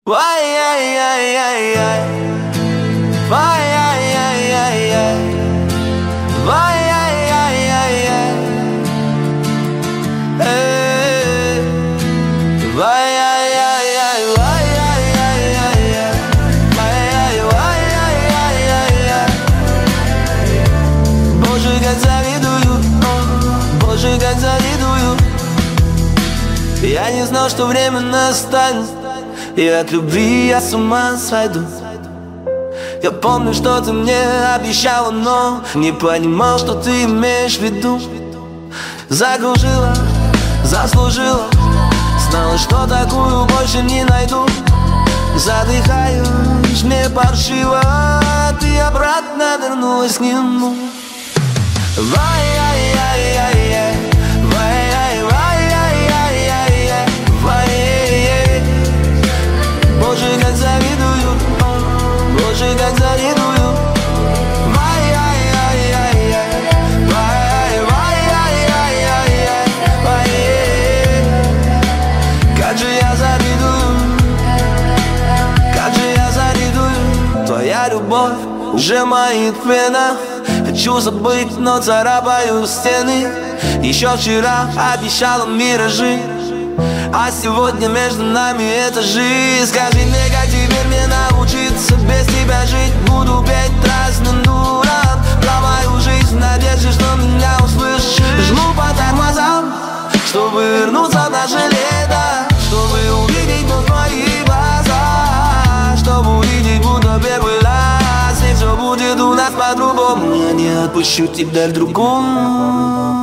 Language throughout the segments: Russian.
Вай-яй-яй-яй-яй, вай-яй-яй-яй-яй, вай-яй-яй-яй-яй, вай-яй-яй-яй, вай-яй-яй-яй-яй, вай-яй-яй-яй-яй. Боже, как завидую, Боже, как завидую. Я не знал, что время настанет, и от любви я с ума сойду. Я помню, что ты мне обещала, но не понимал, что ты имеешь в виду. Закружила, заслужила, знала, что такую больше не найду. Задыхаюсь, мне паршиво, ты обратно вернулась к нему. Вай-яй-яй-яй-яй, вай-яй-яй-яй-яй, вай-яй-яй. Боже, как завидую, Боже, как завидую. Вай-яй-яй-яй-яй, вай-яй-яй-яй-яй, вай-яй. Как же я завидую, как же я завидую. Твоя любовь уже в моих венах. Хочу забыть, но царапаю стены. Еще вчера обещала миражи, а сегодня между нами это жизнь. Скажи мне, как теперь мне научиться без тебя жить? Буду петь разным дурам про мою жизнь в надежде, что меня услышишь. Жму по тормозам, чтобы вернуться в наше лето, чтобы увидеть в твои глаза, чтобы увидеть, будто первый раз. И все будет у нас по-другому. Я не отпущу тебя к другому.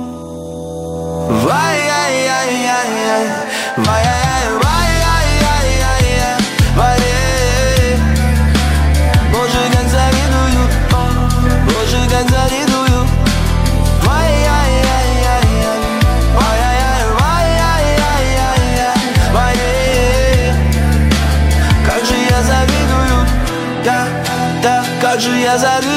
Вай-яй-яй-яй-яй, вай-яй-яй-яй-яй, вай-яй. Боже, как завидую, Боже, как завидую. Вай-яй-яй-яй-яй, вай-яй-яй-яй-яй, вай-яй. Как же я завидую, да, как же я завидую.